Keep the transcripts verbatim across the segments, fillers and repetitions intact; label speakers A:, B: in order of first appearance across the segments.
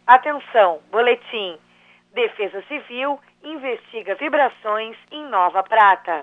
A: Atenção, boletim. Defesa Civil investiga vibrações em Nova Prata.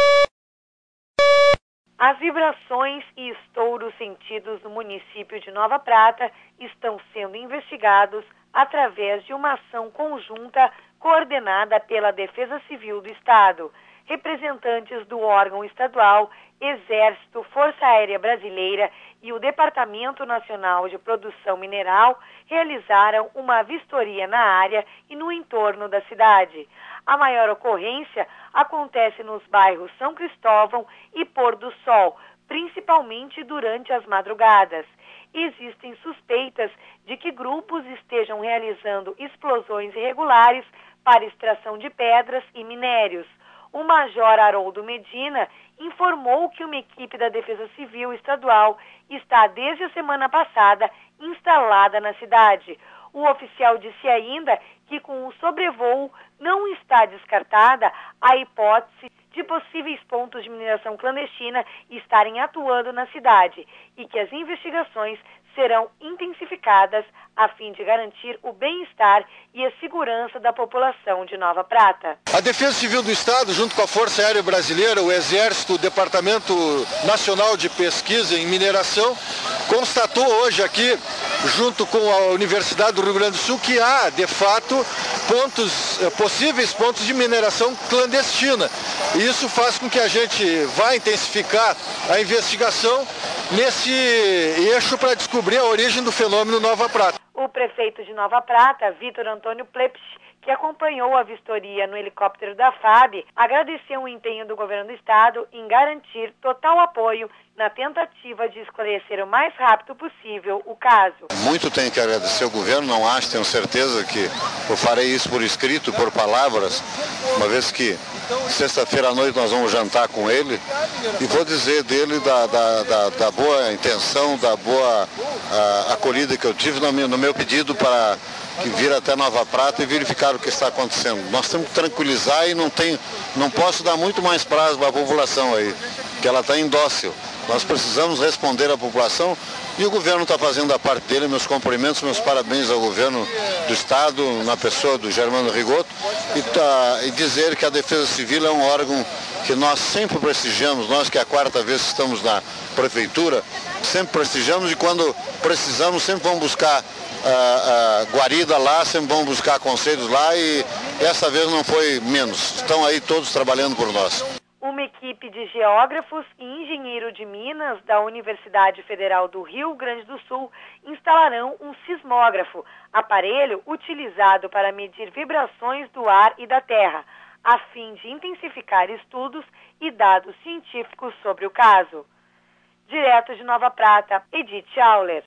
A: As vibrações e estouros sentidos no município de Nova Prata estão sendo investigados através de uma ação conjunta coordenada pela Defesa Civil do Estado. Representantes do órgão estadual, Exército, Força Aérea Brasileira e o Departamento Nacional de Produção Mineral realizaram uma vistoria na área e no entorno da cidade. A maior ocorrência acontece nos bairros São Cristóvão e Pôr do Sol, principalmente durante as madrugadas. Existem suspeitas de que grupos estejam realizando explosões irregulares para extração de pedras e minérios. O Major Haroldo Medina informou que uma equipe da Defesa Civil Estadual está desde a semana passada instalada na cidade. O oficial disse ainda que com o sobrevoo não está descartada a hipótese de possíveis pontos de mineração clandestina estarem atuando na cidade e que as investigações serão intensificadas a fim de garantir o bem-estar e a segurança da população de Nova Prata.
B: A Defesa Civil do Estado, junto com a Força Aérea Brasileira, o Exército, o Departamento Nacional de Pesquisa em Mineração, constatou hoje aqui, junto com a Universidade do Rio Grande do Sul, que há, de fato, pontos, possíveis pontos de mineração clandestina. E isso faz com que a gente vá intensificar a investigação nesse eixo para descobrir a origem do fenômeno Nova Prata.
A: O prefeito de Nova Prata, Vitor Antônio Plepsch, que acompanhou a vistoria no helicóptero da F A B, agradeceu o empenho do governo do estado em garantir total apoio na tentativa de esclarecer o mais rápido possível o caso.
C: Muito tenho que agradecer ao governo, não acho, tenho certeza que eu farei isso por escrito, por palavras, uma vez que sexta-feira à noite nós vamos jantar com ele e vou dizer dele da, da, da, da boa intenção, da boa a, acolhida que eu tive no meu, no meu pedido para que vir até Nova Prata e verificar o que está acontecendo. Nós temos que tranquilizar e não, tem, não posso dar muito mais prazo para a população aí, que ela está indócil. Nós precisamos responder à população e o governo está fazendo a parte dele. Meus cumprimentos, meus parabéns ao governo do Estado, na pessoa do Germano Rigoto, e, tá, e dizer que a Defesa Civil é um órgão que nós sempre prestigiamos, nós que é a quarta vez que estamos na prefeitura, sempre prestigiamos e quando precisamos sempre vamos buscar a, a guarida lá, sempre vamos buscar conselhos lá e essa vez não foi menos. Estão aí todos trabalhando por nós.
A: Uma equipe de geógrafos e engenheiro de Minas da Universidade Federal do Rio Grande do Sul instalarão um sismógrafo, aparelho utilizado para medir vibrações do ar e da terra, a fim de intensificar estudos e dados científicos sobre o caso. Direto de Nova Prata, Edith Auler.